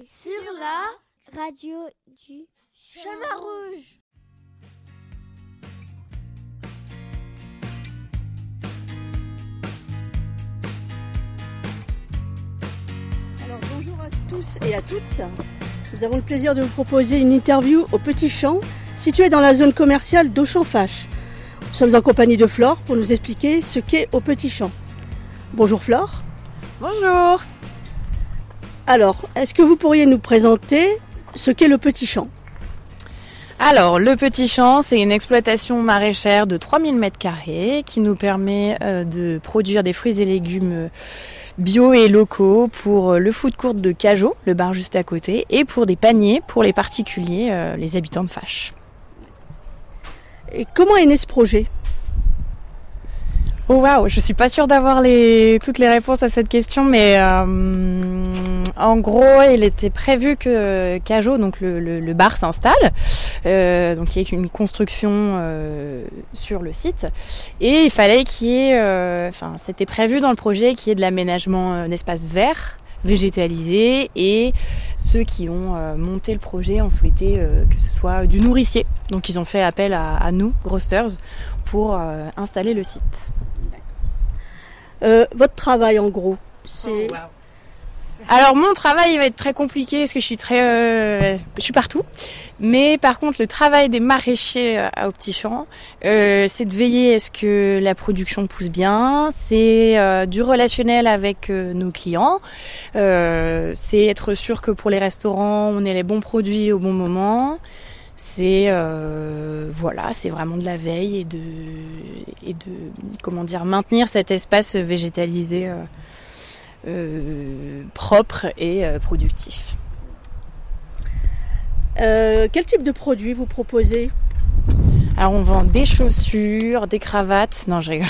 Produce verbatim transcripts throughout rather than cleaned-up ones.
sur la radio du Chemin Rouge. Alors bonjour à tous et à toutes. Nous avons le plaisir de vous proposer une interview au Petit Champ, situé dans la zone commerciale d'Auchan-Fache. Nous sommes en compagnie de Flore pour nous expliquer ce qu'est au Petit Champ. Bonjour Flore. Bonjour. Alors, est-ce que vous pourriez nous présenter ce qu'est le Petit Champ ? Alors, le Petit Champ, c'est une exploitation maraîchère de trois mille mètres carrés qui nous permet euh, de produire des fruits et légumes bio et locaux pour le food court de Cajot, le bar juste à côté, et pour des paniers pour les particuliers, euh, les habitants de Fache. Et comment est né ce projet ? Oh waouh, je suis pas sûre d'avoir les, toutes les réponses à cette question, mais euh, en gros, il était prévu que Cajot, donc le, le, le bar, s'installe, euh, donc il y ait une construction euh, sur le site, et il fallait qu'il y ait, euh, enfin, c'était prévu dans le projet qu'il y ait de l'aménagement d'espaces verts, végétalisés, et ceux qui ont euh, monté le projet ont souhaité euh, que ce soit du nourricier. Donc ils ont fait appel à, à nous, Grosters, pour euh, installer le site. Euh, votre travail en gros, c'est... Oh, wow. Alors mon travail il va être très compliqué parce que je suis très, euh, je suis partout. Mais par contre le travail des maraîchers à, au Petit Champ, euh, c'est de veiller à ce que la production pousse bien. C'est euh, du relationnel avec euh, nos clients. Euh, c'est être sûr que pour les restaurants on ait les bons produits au bon moment. C'est euh, voilà, c'est vraiment de la veille et de et de comment dire maintenir cet espace végétalisé euh, euh, propre et euh, productif. Euh, quel type de produits vous proposez ? Alors on vend des chaussures, des cravates. Non, je rigole.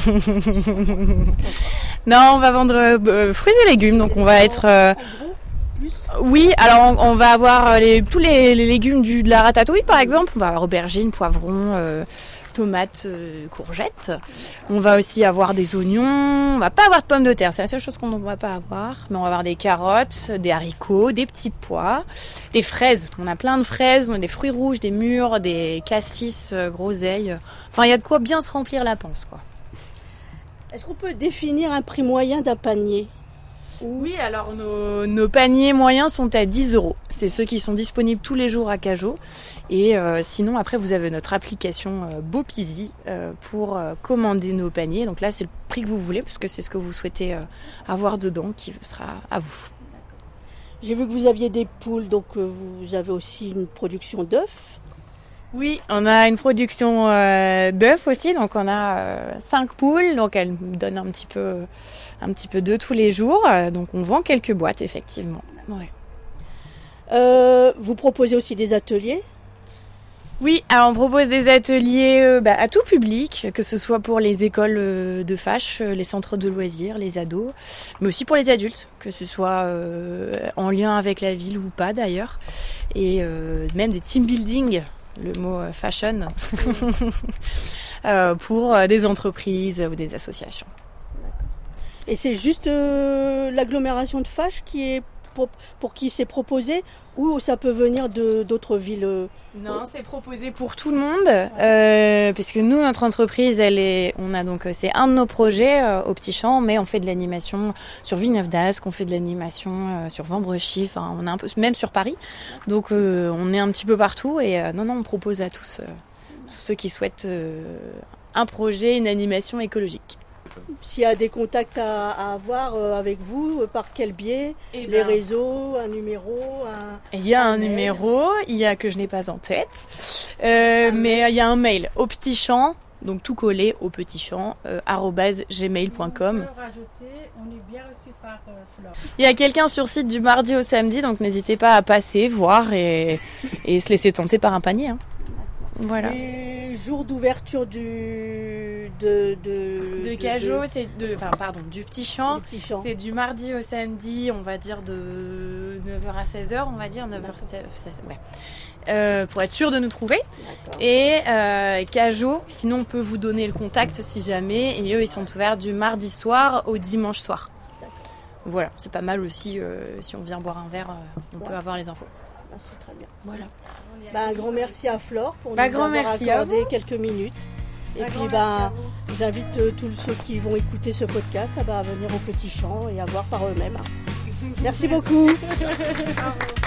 Non, on va vendre euh, fruits et légumes, donc on va être euh, oui, alors on, on va avoir les, tous les, les légumes du, de la ratatouille par exemple. On va avoir aubergines, poivrons, euh, tomates, euh, courgettes. On va aussi avoir des oignons. On va pas avoir de pommes de terre, c'est la seule chose qu'on ne va pas avoir. Mais on va avoir des carottes, des haricots, des petits pois, des fraises. On a plein de fraises, on a des fruits rouges, des mûres, des cassis, euh, groseilles. Enfin, il y a de quoi bien se remplir la panse, quoi. Est-ce qu'on peut définir un prix moyen d'un panier ? Oui, alors nos, nos paniers moyens sont à dix euros. C'est ceux qui sont disponibles tous les jours à Cajot. Et euh, sinon, après, vous avez notre application euh, Beaupizy euh, pour euh, commander nos paniers. Donc là, c'est le prix que vous voulez, puisque c'est ce que vous souhaitez euh, avoir dedans qui sera à vous. J'ai vu que vous aviez des poules, donc euh, vous avez aussi une production d'œufs. Oui, on a une production euh, d'œufs aussi, donc on a euh, cinq poules, donc elles me donnent un petit peu, un petit peu d'œufs tous les jours, euh, donc on vend quelques boîtes effectivement. Ouais. Euh, vous proposez aussi des ateliers ? Oui, alors on propose des ateliers euh, bah, à tout public, que ce soit pour les écoles euh, de Fache, les centres de loisirs, les ados, mais aussi pour les adultes, que ce soit euh, en lien avec la ville ou pas d'ailleurs, et euh, même des team building. Le mot fashion, euh, pour des entreprises ou des associations. D'accord. Et c'est juste euh, l'agglomération de Fache qui est pour, pour qui c'est proposé, ou ça peut venir de, d'autres villes euh... Non, c'est proposé pour tout le monde, euh, puisque nous, notre entreprise, elle est, on a donc, c'est un de nos projets euh, au Petit Champ, mais on fait de l'animation sur Villeneuve-d'Ascq, on fait de l'animation euh, sur Vambrechy, enfin, on est un peu, même sur Paris, donc euh, on est un petit peu partout, et euh, non, non, on propose à tous, euh, tous ceux qui souhaitent euh, un projet, une animation écologique. S'il y a des contacts à, à avoir euh, avec vous, euh, par quel biais ? Eh Les ben, réseaux, un numéro un, Il y a un, un numéro, il y a que je n'ai pas en tête, euh, mais il y a un mail au Petit Champ, donc tout collé au Petit Champ, euh, arobase gmail point com. On est bien reçu par euh, Flore. Il y a quelqu'un sur site du mardi au samedi, donc n'hésitez pas à passer, voir et, et se laisser tenter par un panier. Hein. Voilà. Les jours d'ouverture du de de, De Cajot, c'est de, enfin pardon, du Petit Champ, du Petit Champ. C'est du mardi au samedi, on va dire de neuf heures à seize heures, on va dire neuf heures, seize, ouais. Euh, pour être sûr de nous trouver. D'accord. Et euh, Cajot, sinon on peut vous donner le contact si jamais. Et eux, ils sont ouverts du mardi soir au dimanche soir. D'accord. voilà, c'est pas mal aussi. Euh, si on vient boire un verre, euh, on ouais. peut avoir les infos. Ah, c'est très bien. Voilà. Bah, un grand merci à Flore pour bah, nous grand avoir merci accordé quelques minutes. Et un puis bah, j'invite euh, tous ceux qui vont écouter ce podcast à, bah, à venir au Petit Champ et à voir par eux-mêmes. Merci, merci beaucoup.